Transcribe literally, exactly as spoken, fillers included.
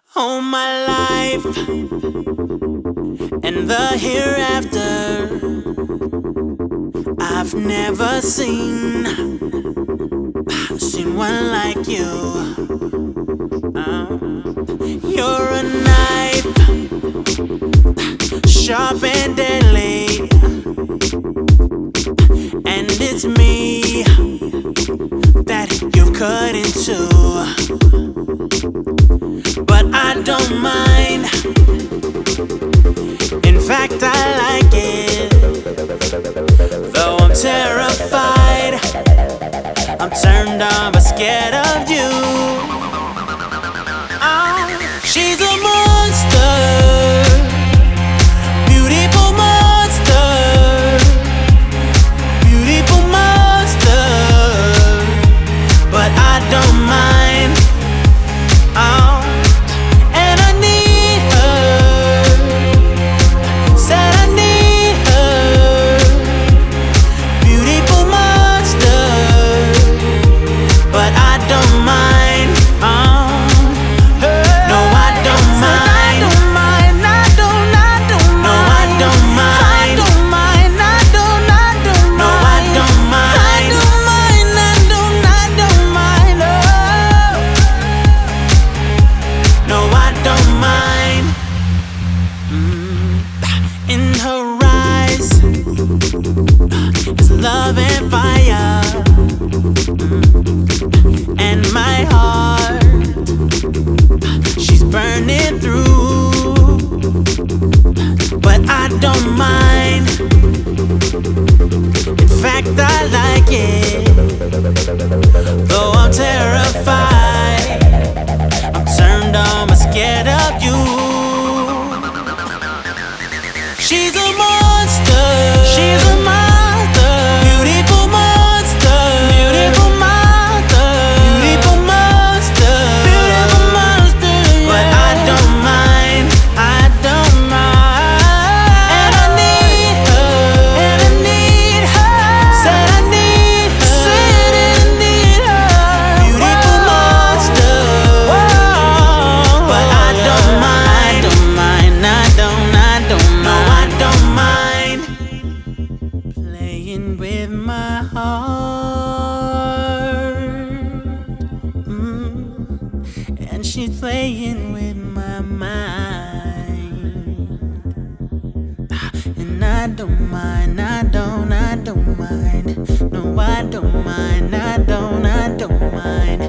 All my life and the hereafter, I've never seen seen one like you. Oh. You're a knife, sharp and deadly, and it's me that you cut into. But I don't mind. In fact, I like it. Though I'm terrified, I'm turned on but scared of you. Oh, she's a monster, beautiful monster, beautiful monster. But I don't mind. Oh. In her eyes is love and fire, and my heart, she's burning through. But I don't mind. In fact, I like it. Though I'm terrified, I'm turned on but scared of you. She's a monster. She's a monster. Beautiful monster. Beautiful monster. Beautiful monster. Beautiful monster. Yeah. But I don't mind. I don't mind. And I need her. And I need her. Said I need her. Said I need her. Beautiful Whoa. Monster. Whoa. But I don't mind. I don't mind. I don't. I don't mind. Playing with my heart, mm. and she's playing with my mind. And I don't mind, I don't, I don't mind. No, I don't mind, I don't, I don't mind.